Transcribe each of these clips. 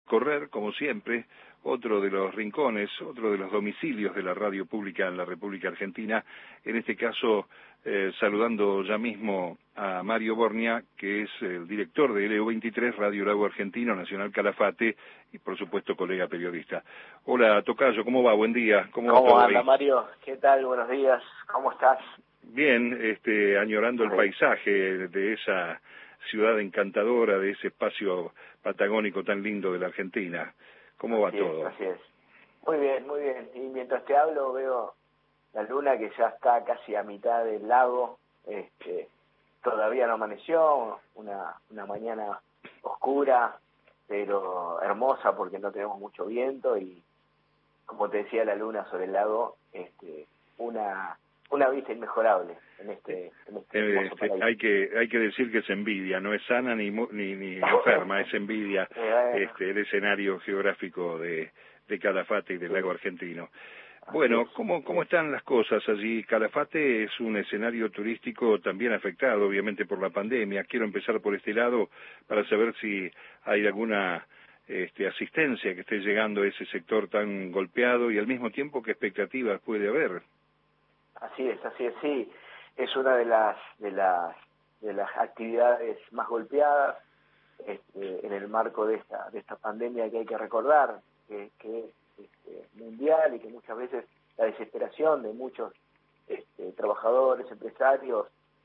recorrer, como siempre, otro de los rincones, otro de los domicilios de la radio pública en la República Argentina, en este caso saludando ya mismo a Mario Bornia, que es el director de LU23, Radio Lago Argentino, Nacional Calafate, y por supuesto colega periodista. Hola, tocayo, ¿cómo va? Buen día. ¿Cómo anda, Mario? ¿Qué tal? Buenos días. ¿Cómo estás? Bien, añorando el paisaje de esa ciudad encantadora, de ese espacio patagónico tan lindo de la Argentina. ¿Cómo va todo? Así es. Muy bien, muy bien. Y mientras te hablo veo la luna que ya está casi a mitad del lago. Todavía no amaneció, una mañana oscura, pero hermosa porque no tenemos mucho viento y, como te decía, la luna sobre el lago, una vista inmejorable en este hermoso paraíso. Hay que decir que es envidia, no es sana ni enferma, es envidia el escenario geográfico de Calafate y del lago argentino. Bueno, ¿cómo están las cosas allí? Calafate es un escenario turístico también afectado, obviamente, por la pandemia. Quiero empezar por este lado para saber si hay alguna asistencia que esté llegando a ese sector tan golpeado y al mismo tiempo qué expectativas puede haber. Así es, sí. Es una de las actividades más golpeadas en el marco de esta pandemia que hay que recordar, que es mundial y que muchas veces la desesperación de muchos trabajadores, empresarios,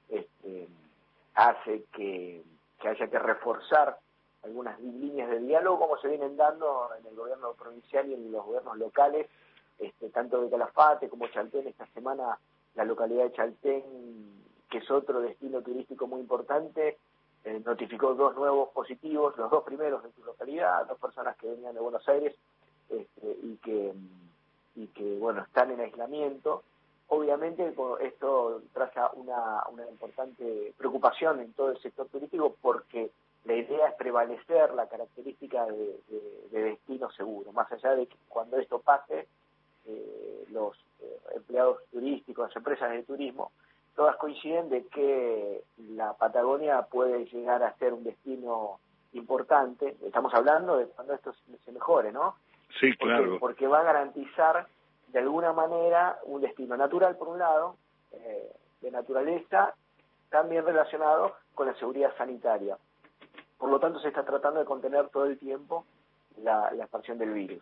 hace que haya que reforzar algunas líneas de diálogo como se vienen dando en el gobierno provincial y en los gobiernos locales, tanto de Calafate como Chaltén. Esta semana la localidad de Chaltén, que es otro destino turístico muy importante, notificó 2 nuevos positivos, los 2 primeros en su localidad, 2 personas que venían de Buenos Aires y que bueno, están en aislamiento. Obviamente esto trae una importante preocupación en todo el sector turístico porque la idea es prevalecer la característica de destino seguro, más allá de que cuando esto pase, los empleados turísticos, las empresas de turismo, todas coinciden de que la Patagonia puede llegar a ser un destino importante. Estamos hablando de cuando esto se mejore, ¿no? Sí, claro. Porque va a garantizar de alguna manera un destino natural, por un lado, de naturaleza, también relacionado con la seguridad sanitaria. Por lo tanto, se está tratando de contener todo el tiempo la expansión del virus.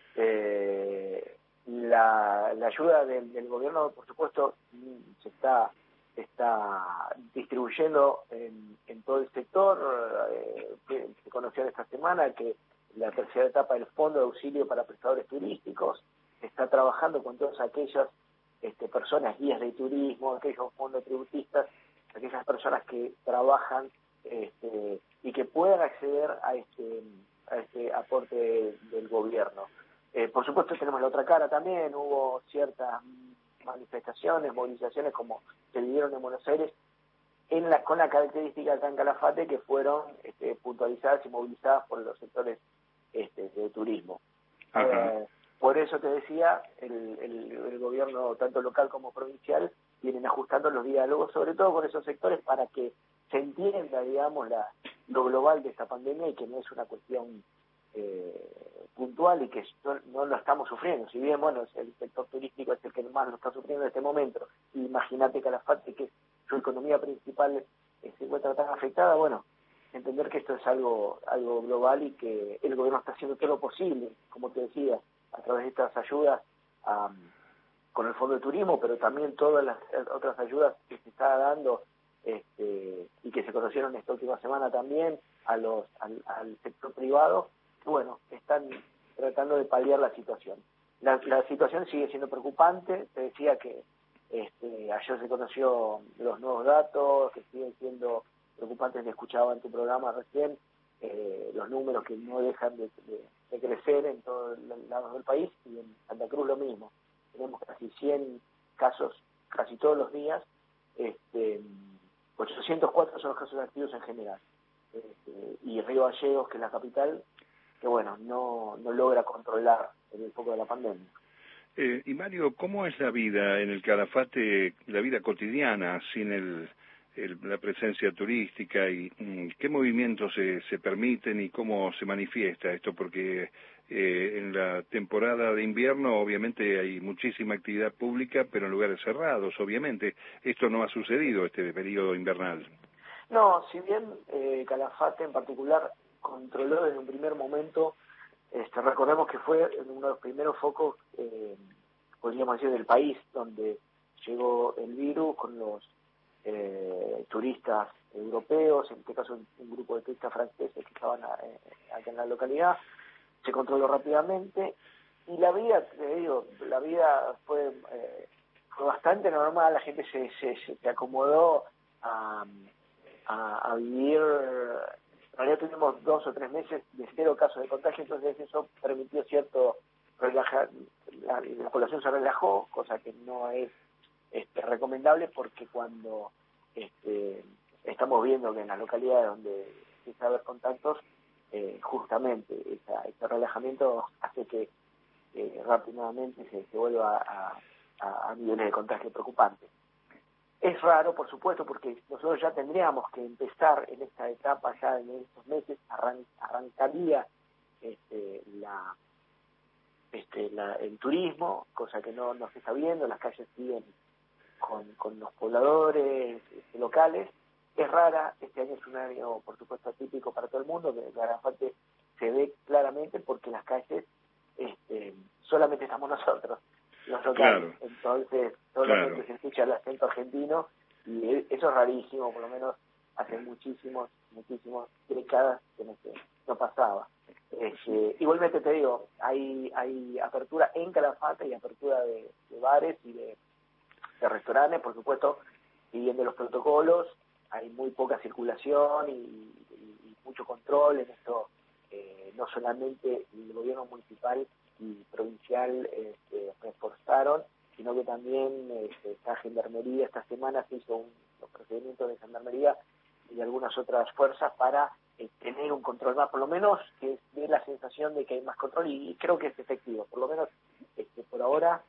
La ayuda del gobierno, por supuesto, se está distribuyendo en todo el sector. Se conoció esta semana que la tercera etapa del Fondo de Auxilio para Prestadores Turísticos está trabajando con todas aquellas personas, guías de turismo, aquellos monotributistas, aquellas personas que trabajan y que puedan acceder a este aporte del gobierno. Por supuesto tenemos la otra cara también, hubo ciertas manifestaciones, movilizaciones como se vivieron en Buenos Aires, con la característica acá en Calafate, que fueron puntualizadas y movilizadas por los sectores de turismo. Por eso te decía, el gobierno tanto local como provincial vienen ajustando los diálogos, sobre todo con esos sectores, para que se entienda, digamos, lo global de esta pandemia y que no es una cuestión puntual y que no lo estamos sufriendo. Si bien, bueno, el sector turístico es el que más lo está sufriendo en este momento, imagínate Calafate, que su economía principal se encuentra tan afectada, bueno, entender que esto es algo global y que el gobierno está haciendo todo lo posible, como te decía, a través de estas ayudas con el Fondo de Turismo, pero también todas las otras ayudas que se está dando y que se conocieron esta última semana también al sector privado. Bueno, están tratando de paliar la situación. La situación sigue siendo preocupante. Te decía que ayer se conoció los nuevos datos que siguen siendo preocupantes. Le escuchaba en tu programa recién los números que no dejan de crecer en todos los lados del país, y en Santa Cruz lo mismo. Tenemos casi 100 casos casi todos los días. 804 son los casos activos en general. Y Río Gallegos, que es la capital, que bueno, no logra controlar el foco de la pandemia. Y Mario, ¿cómo es la vida en el Calafate, la vida cotidiana, sin la presencia turística y qué movimientos se permiten y cómo se manifiesta esto, porque en la temporada de invierno obviamente hay muchísima actividad pública, pero en lugares cerrados, obviamente. Esto no ha sucedido este periodo invernal. No, si bien Calafate en particular controló desde un primer momento, recordemos que fue uno de los primeros focos, podríamos decir, del país, donde llegó el virus con los turistas europeos, en este caso un grupo de turistas franceses que estaban acá en la localidad. Se controló rápidamente y la vida, te digo, la vida fue bastante normal, la gente se acomodó a vivir. En realidad tuvimos 2 o 3 meses de 0 casos de contagio, entonces eso permitió cierto relajar, la población se relajó, cosa que no es recomendable, porque cuando estamos viendo que en las localidades donde empieza a haber contactos, justamente este relajamiento hace que rápidamente se vuelva a niveles de contagio preocupantes. Es raro, por supuesto, porque nosotros ya tendríamos que empezar en esta etapa, ya en estos meses arrancaría el turismo, cosa que no se está viendo, las calles siguen con los pobladores locales. Es rara, este año es un año, por supuesto, atípico para todo el mundo, que Calafate se ve claramente porque las calles solamente estamos nosotros, los locales. Claro. Entonces, solamente se escucha el acento argentino, y eso es rarísimo, por lo menos hace muchísimas décadas que no pasaba. Igualmente te digo, hay apertura en Calafate, y apertura de bares y de restaurantes, por supuesto, siguiendo los protocolos. Hay muy poca circulación y mucho control en esto. No solamente el gobierno municipal y provincial reforzaron, sino que también esta gendarmería, esta semana se hizo los procedimientos de gendarmería y de algunas otras fuerzas para tener un control más, por lo menos que dé la sensación de que hay más control, y creo que es efectivo, por lo menos por ahora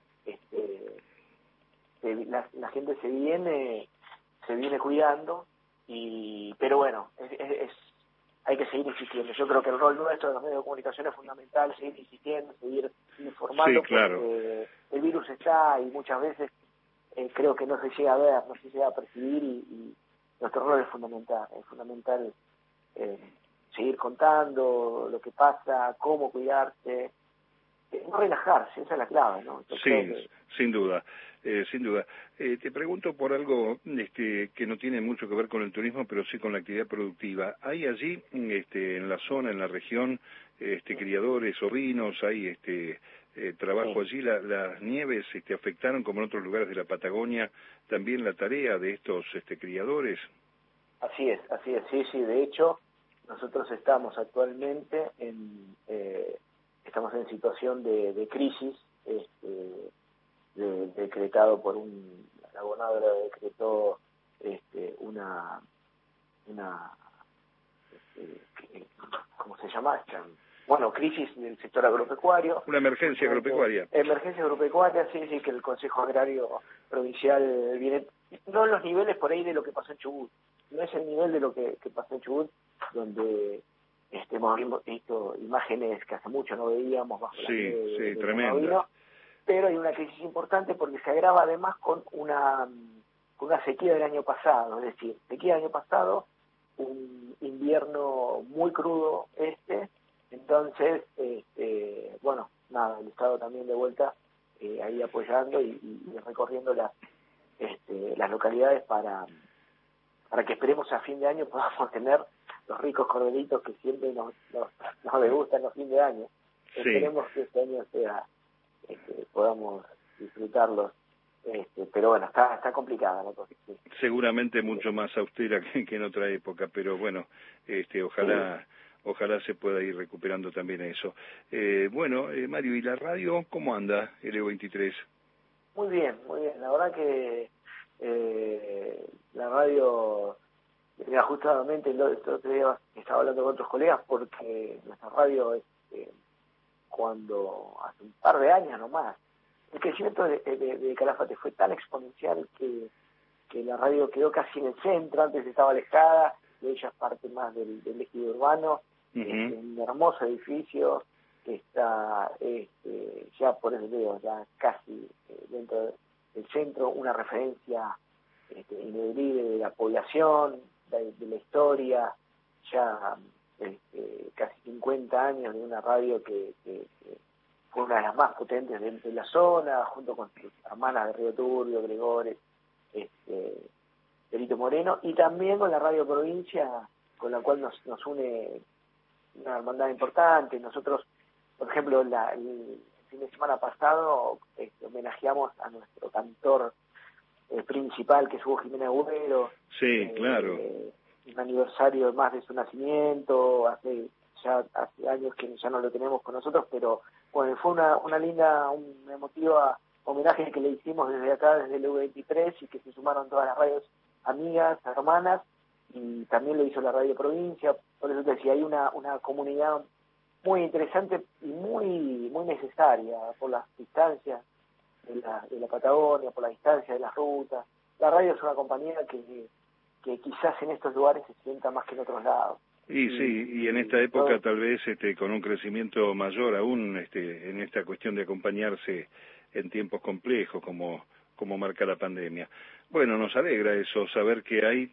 la gente se viene cuidando, pero bueno, hay que seguir insistiendo. Yo creo que el rol nuestro de los medios de comunicación es fundamental, seguir insistiendo, seguir informando, sí, claro, porque el virus está, y muchas veces creo que no se llega a ver, no se llega a percibir, y nuestro rol es fundamental seguir contando lo que pasa, cómo cuidarse, no relajarse, esa es la clave, ¿no? Yo sí, sin duda. Te pregunto por algo que no tiene mucho que ver con el turismo, pero sí con la actividad productiva. ¿Hay allí, en la zona, en la región, criadores, ovinos, hay trabajo sí. allí? ¿Las nieves afectaron, como en otros lugares de la Patagonia, también la tarea de estos criadores? Así es, sí. De hecho, nosotros estamos actualmente estamos en situación de crisis, decretado por la gobernadora decretó una ¿cómo se llama? Crisis del sector agropecuario. Una emergencia agropecuaria. Emergencia agropecuaria, sí, que el Consejo Agrario Provincial viene, no en los niveles por ahí de lo que pasó en Chubut, no es el nivel de lo que pasó en Chubut, donde hemos visto imágenes que hace mucho no veíamos bajo la nieve de tremenda. Pero hay una crisis importante porque se agrava además con una sequía del año pasado, es decir, sequía del año pasado, un invierno muy crudo entonces, el Estado también de vuelta ahí apoyando y recorriendo las localidades para que esperemos a fin de año podamos tener los ricos corderitos que siempre nos gustan los fines de año. Sí. Esperemos que este año podamos disfrutarlos, pero bueno, está complicada la cosa. Sí. Seguramente mucho más austera que en otra época, pero bueno, ojalá se pueda ir recuperando también eso. Mario, ¿y la radio cómo anda, LU23? Muy bien, la verdad que la radio, justamente el otro día estaba hablando con otros colegas, porque nuestra radio cuando hace un par de años nomás, el crecimiento de Calafate fue tan exponencial que que la radio quedó casi en el centro, antes estaba alejada, y ella es parte más del ejido urbano. Un hermoso edificio que está ya por eso digo, ya casi dentro del centro, una referencia ineludible de la población, de la historia, ya casi 50 años de una radio que fue una de las más potentes de la zona, junto con sus hermanas de Río Turbio, Gregores, Perito Moreno, y también con la Radio Provincia, con la cual nos une una hermandad importante. Nosotros, por ejemplo, el fin de semana pasado homenajeamos a nuestro cantor principal, que es Hugo Jiménez Agüero. Sí, claro. Un aniversario más de su nacimiento, hace años que ya no lo tenemos con nosotros, pero bueno, fue una linda, una emotiva homenaje que le hicimos desde acá, desde el U23, y que se sumaron todas las radios amigas, hermanas, y también lo hizo la Radio Provincia. Por eso te decía, hay una comunidad muy interesante y muy necesaria por las distancias de la Patagonia, por la distancia de las rutas. La radio es una compañía que quizás en estos lugares se sienta más que en otros lados. Y en esta época tal vez con un crecimiento mayor aún en esta cuestión de acompañarse en tiempos complejos como marca la pandemia. Bueno, nos alegra eso, saber que hay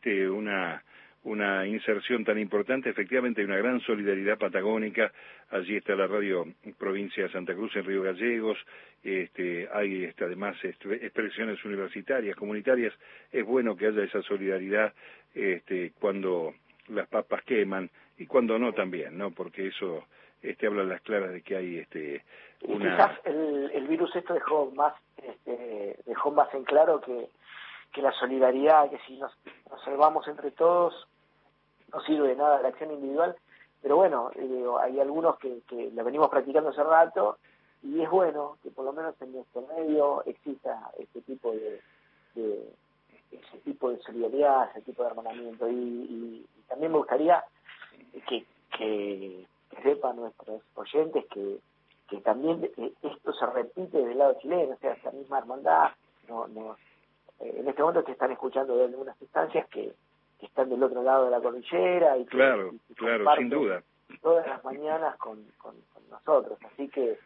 una inserción tan importante. Efectivamente hay una gran solidaridad patagónica. Allí está la Radio Provincia de Santa Cruz en Río Gallegos, hay además expresiones universitarias, comunitarias. Es bueno que haya esa solidaridad cuando las papas queman y cuando no también, ¿no? Porque eso habla a las claras de que hay una... Quizás el virus dejó más en claro que la solidaridad, que si nos salvamos entre todos no sirve de nada la acción individual, pero bueno, hay algunos que la venimos practicando hace rato, y es bueno que por lo menos en nuestro medio exista ese tipo de solidaridad, ese tipo de hermanamiento, y también me gustaría que sepan nuestros oyentes que también esto se repite del lado chileno, o sea, esta misma hermandad. En este momento te están escuchando de algunas instancias que están del otro lado de la cordillera y claro, sin duda, todas las mañanas con nosotros, así que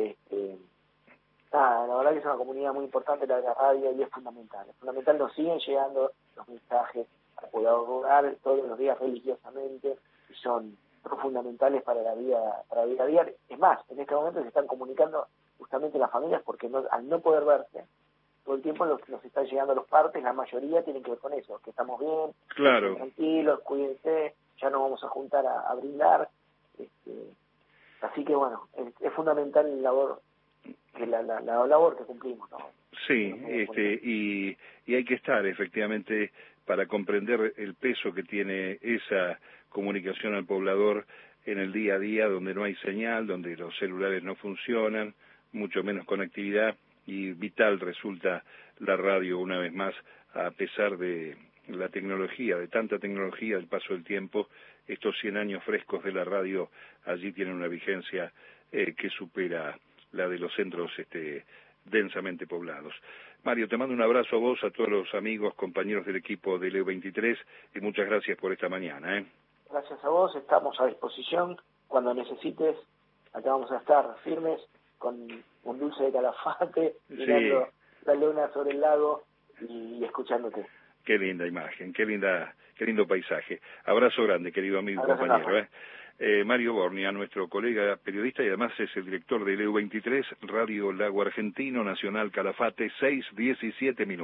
la verdad que es una comunidad muy importante la de la radio, y es fundamental, nos siguen llegando los mensajes al poblador rural todos los días religiosamente, y son fundamentales para la vida diaria. Es más, en este momento se están comunicando justamente las familias, porque al no poder verse todo el tiempo nos están llegando los partes, la mayoría tienen que ver con eso, que estamos bien, claro, tranquilos, cuídense, ya no vamos a juntar a brindar, así que bueno, es fundamental la labor que cumplimos, ¿no? Sí, y hay que estar efectivamente para comprender el peso que tiene esa comunicación al poblador en el día a día, donde no hay señal, donde los celulares no funcionan, mucho menos conectividad, y vital resulta la radio una vez más, a pesar de la tecnología, de tanta tecnología, del paso del tiempo. Estos 100 años frescos de la radio allí tienen una vigencia que supera la de los centros densamente poblados. Mario, te mando un abrazo a vos, a todos los amigos, compañeros del equipo del EU23, y muchas gracias por esta mañana. Gracias a vos, estamos a disposición. Cuando necesites, acá vamos a estar firmes con un dulce de Calafate, mirando la luna sobre el lago y escuchándote. Qué linda imagen, qué lindo paisaje. Abrazo grande, querido amigo y compañero. Mario Bornia, nuestro colega periodista, y además es el director del EU23, Radio Lago Argentino, Nacional Calafate, 6:17 minutos.